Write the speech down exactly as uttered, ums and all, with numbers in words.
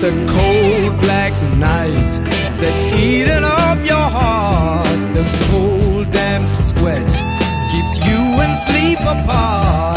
the cold black night that's eating up your heart. The cold damp sweat keeps you and sleep apart.